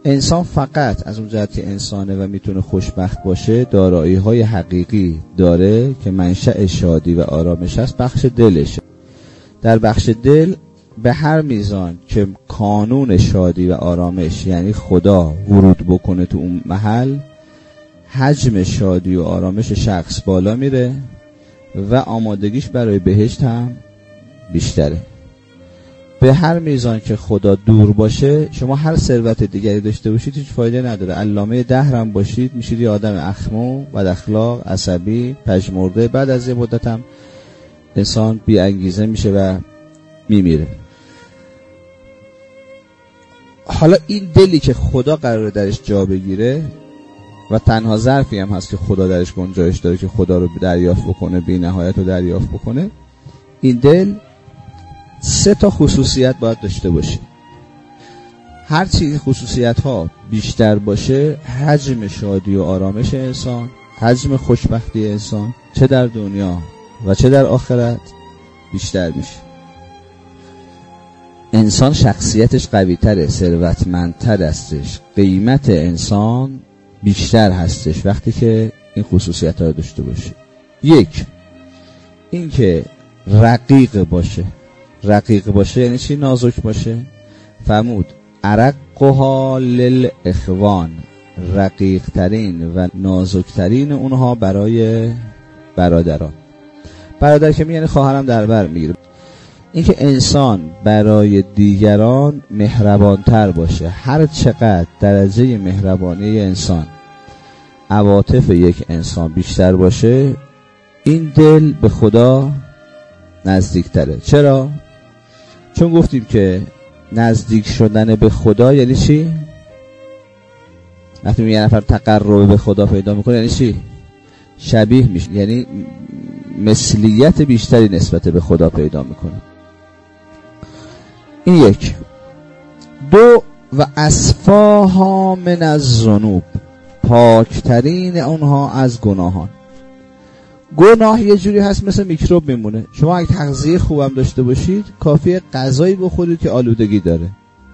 انسان فقط از اون جهت که انسانه و میتونه خوشبخت باشه دارایی‌های حقیقی داره که منشأ شادی و آرامش است، بخش دلشه. در بخش دل به هر میزان که کانون شادی و آرامش یعنی خدا ورود بکنه تو اون محل، حجم شادی و آرامش شخص بالا میره و آمادگیش برای بهشت هم بیشتره. به هر میزان که خدا دور باشه، شما هر ثروت دیگری داشته باشید هیچ فایده نداره. علامه دهر هم باشید میشید یه آدم اخمو، بد اخلاق، عصبی، پژمرده. بعد از یه مدت هم انسان بی انگیزه میشه و میمیره. حالا این دلی که خدا قراره درش جا بگیره و تنها ظرفی هم هست که خدا درش گنجایش داره که خدا رو دریافت بکنه، بی نهایت رو دریافت بکنه، این دل 3 تا خصوصیت باید داشته باشه. هر چی خصوصیت ها بیشتر باشه، حجم شادی و آرامش انسان، حجم خوشبختی انسان چه در دنیا و چه در آخرت بیشتر میشه. انسان شخصیتش قوی تره، ثروتمندتر هستش، قیمت انسان بیشتر هستش وقتی که این خصوصیت ها داشته باشه. 1 این که رقیق باشه. رقیق باشه یعنی چی؟ نازک باشه. فرمود ارقها للاخوان، رقیق ترین و نازک ترین اونها برای برادران. برادر که یعنی خواهرم در بر میگیره. این که انسان برای دیگران مهربانتر باشه. هر چقدر درجه مهربانی انسان، عواطف یک انسان بیشتر باشه، این دل به خدا نزدیک تره. چرا؟ چون گفتیم که نزدیک شدن به خدا یعنی چی؟ وقتی یه نفر تقرب به خدا پیدا میکنه یعنی چی؟ شبیه میشه، یعنی مثلیت بیشتری نسبت به خدا پیدا میکنه. این 1. 2 و اصفاها من الذنوب، پاکترین اونها از گناهان. گناه یه جوری هست مثل میکروب میمونه. شما اگه تغذیه خوبم داشته باشید کافیه غذایی بخورید که آلودگی داره.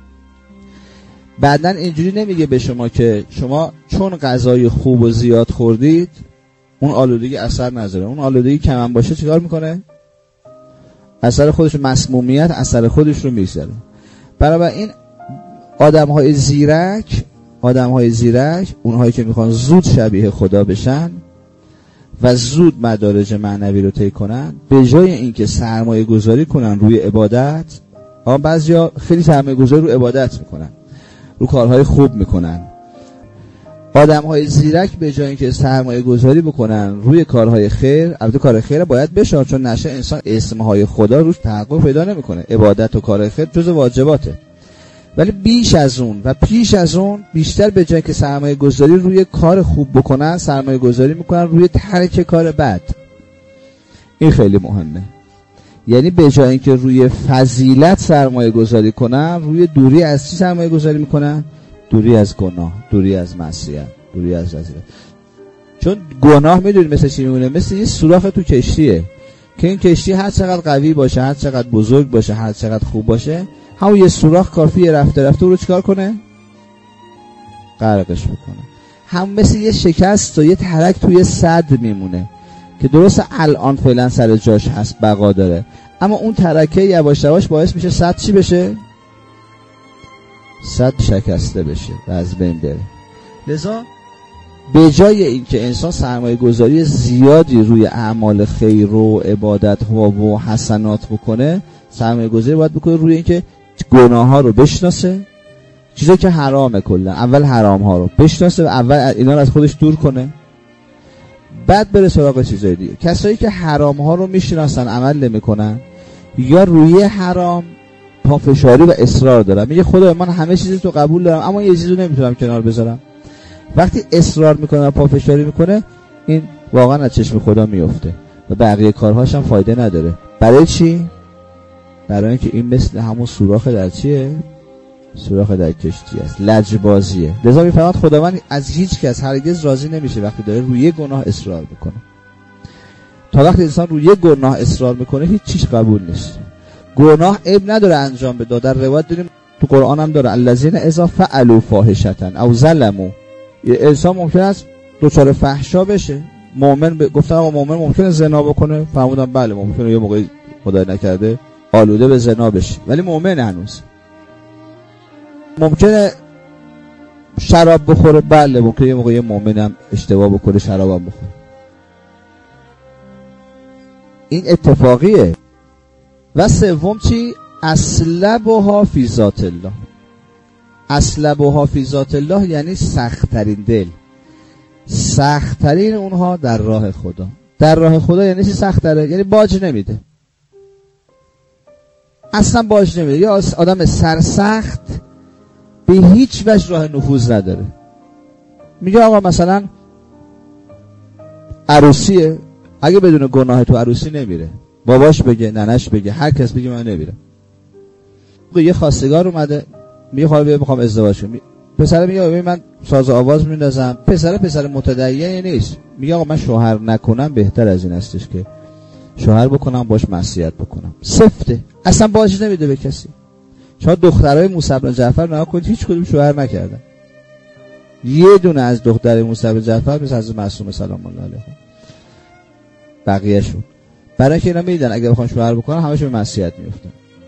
بعدن اینجوری نمیگه به شما که شما چون غذای خوب و زیاد خوردید اون آلودگی اثر نذاره. اون آلودگی کم باشه چیکار میکنه؟ اثر خودش، مسمومیت اثر خودش رو میذاره. بنابراین آدم‌های زیرک، اونهایی که میخوان زود شبیه خدا بشن و زود مدارج معنوی رو طی کنن، به جای اینکه سرمایه گذاری کنن روی عبادت، بعضیا خیلی سرمایه گذاری رو عبادت میکنن، رو کارهای خوب میکنن. آدم‌های زیرک به جای اینکه سرمایه گذاری بکنن روی کارهای خیر، البته کار خیر باید بشه چون نشه انسان اسمهای خدا روش تحقق پیدا نمیکنه. عبادت و کار خیر جزء واجباته. ولی بیش از اون و پیش از اون بیشتر به جای که سرمایه گذاری روی کار خوب بکنن، سرمایه گذاری میکنن روی ترک کار بد. این خیلی مهمه. یعنی به جای اینکه روی فضیلت سرمایه گذاری کنن، روی دوری از چی سرمایه گذاری میکنن؟ دوری از گناه، دوری از معصیت، دوری از رذیلت. چون گناه میدونید مثل چی میمونه؟ مثل یه سوراخ تو کشتیه که این کشتی هر چقدر قوی باشه، هر چقدر بزرگ باشه، هر چقدر خوب باشه، همون یه سوراخ کافیه رفته رو چیکار کنه؟ غرقش بکنه. هم مثل یه شکست و یه ترک توی سد میمونه که درست الان فعلا سر جاش هست، بقا داره، اما اون ترکه یواش یواش باعث میشه سد چی بشه؟ سد شکسته بشه و از بین بره. لذا به جای اینکه انسان سرمایه گذاری زیادی روی اعمال خیر و عبادت ها و حسنات بکنه، سرمایه گذاری باید بکنه روی اینکه گناه ها رو بشناسه، چیزایی که حرامه، کلا اول حرام ها رو بشناسه و اول اینا رو از خودش دور کنه، بعد بره سراغ چیزای دیگه. کسایی که حرام ها رو میشناسن عمل نمیکنن یا روی حرام پافشاری و اصرار دارن، میگه خدا من همه چیز تو قبول دارم اما یه چیزو نمیتونم کنار بذارم. وقتی اصرار میکنه و پافشاری میکنه، این واقعا از چشم خدا میفته و بقیه کارهاش هم فایده نداره. برای چی؟ برای اینکه این مثل همون سوراخ در چیه؟ سوراخ در کشتی است، لجبازیه. لذا میفهمد خداوند از هیچ کس هرگز راضی نمیشه وقتی داره روی گناه اصرار میکنه. تا وقتی انسان روی گناه اصرار میکنه هیچ چیز قبول نیست. گناه عیب نداره انجام بده. در روایت داریم تو قرآن هم داره الذین اذا فعلوا فاحشة او ظلموا. انسان ممکن است دچار فحشا بشه. گفتن مؤمن ممکنه زنا بکنه، فرمودن بله ممکنه یه موقعی خدای نکرده آلوده به زنا بشه، ولی مؤمن هنوز. ممکنه شراب بخوره، بله ممکنه یه موقعی مؤمن هم اشتباه بکنه شراب هم بخوره. این اتفاقیه. و سوم چی؟ اسلبها فی ذات الله. اسلبها فی ذات الله یعنی سخت‌ترین دل، سخت‌ترین اونها در راه خدا. در راه خدا یعنی چی سخت‌تره؟ یعنی باج نمیده، اصلا باج نمیده. یا آدم سرسخت به هیچ وجه راه نفوذ نداره. میگه آقا مثلا عروسیه، اگه بدون گناه تو عروسی نمیره، باباش بگه، ننش بگه، هر کس بگه من نمیرم. یه خواستگار اومده میگه خواهی میخوام ازدواج کنم، پسر میگه من ساز آواز میندازم. پسر متدینی نیست، میگه آقا من شوهر نکنم بهتر از این استش که شوهر بکنم باش معصیت بکنم. سفته، اصلا باج نمیده به کسی. شما دخترای موسی بن جعفر نگاه کنید هیچ کدوم شوهر نکردن. یه دونه از دخترای موسی بن جعفر مثل از معصومه سلام الله علیها، بقیه‌شون برای که اینا میدن اگه بخوان شوهر بکنن همشون به معصیت میافتن،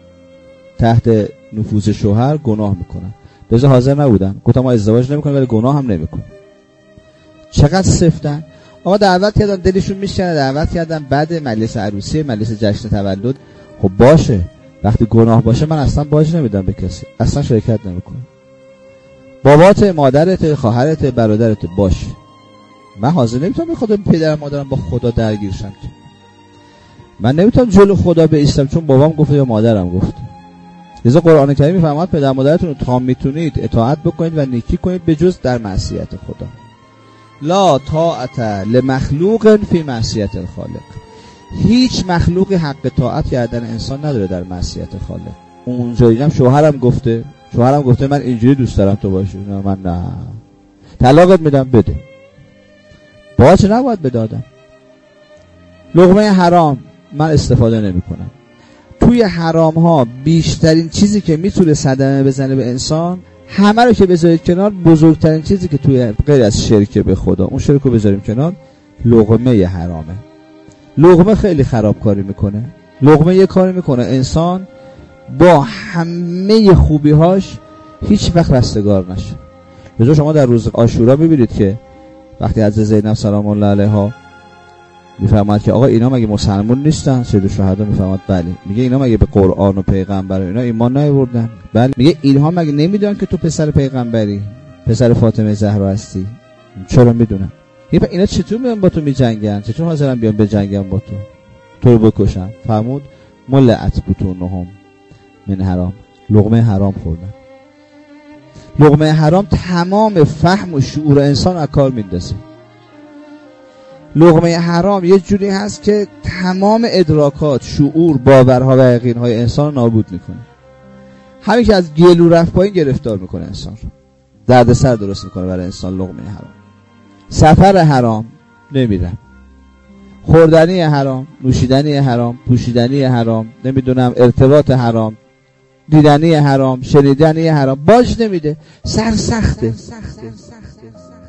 تحت نفوذ شوهر گناه میکنن. لذا حاضر نبودن، گفتم ما ازدواج نمیکنیم ولی گناه هم نمیکنیم. چقدر سفتن. آقا دعوت کردن دلشون میشکنه، دعوت کردن بعد مجلس عروسی، مجلس جشن تولد. خب باشه، وقتی گناه باشه من اصلا باج نمیدم به کسی، اصلا شرکت نمیکنم. بابات، مادرت، خواهرت، برادرت باشه، من حاضر نمیتونم به خدا پدرم مادرم با خدا درگیر شم که. من نمیتونم جلو خدا بایستم چون بابام گفت یا مادرم گفت. لذا قرآن کریم میفرماد پدر مادرتون رو تا میتونید اطاعت بکنید و نیکی کنید به جز در معصیت خدا. لا طاعت لمخلوق فی معصیت الخالق. هیچ مخلوقی حق طاعت کردن انسان نداره در معصیت خالق. اونجایی هم شوهرم گفته من اینجوری دوست دارم تو باشی، من نه، طلاقت میدم بده. باج نباید بدادم. لقمه حرام من استفاده نمی کنم. توی حرام ها بیشترین چیزی که میتونه صدمه بزنه به انسان، همه رو که بذارید کنار، بزرگترین چیزی که توی غیر از شرک به خدا، اون شرک رو بذاریم کنار، لقمه حرامه. لقمه خیلی خرابکاری میکنه. لقمه یه کاری میکنه انسان با همه خوبیهاش هیچ وقت رستگار نشه. لذا شما در روز عاشورا میبینید که وقتی حضرت زینب سلام الله علیها میفرماد که آقا اینا مگه مسلمون نیستن؟ سید الشهدا میفرماد بله. میگه اینا مگه به قرآن و پیغمبر اینا ایمان نیاوردن؟ بله. میگه اینها مگه نمیدونن که تو پسر پیغمبری، پسر فاطمه زهرا هستی؟ چرا میدونن؟ اینا چطور میان با تو میجنگن؟ چطور حاضرن بیان بجنگن با تو رو بکشن؟ فرمود ملعت بطونهم من حرام. لقمه حرام خوردن. لقمه حرام تمام فهم و شعور انسان از کار میندازه. لقمه حرام یه جوری هست که تمام ادراکات، شعور، باورها و یقینهای انسان رو نابود میکنه. همین که از گلو رفت پایین گرفتار میکنه انسان رو، دردسر درست میکنه برای انسان. لقمه حرام، سفر حرام نمیرم، خوردنی حرام، نوشیدنی حرام، پوشیدنی حرام، نمیدونم ارتباط حرام، دیدنی حرام، شنیدنی حرام، باج نمیده، سرسخته.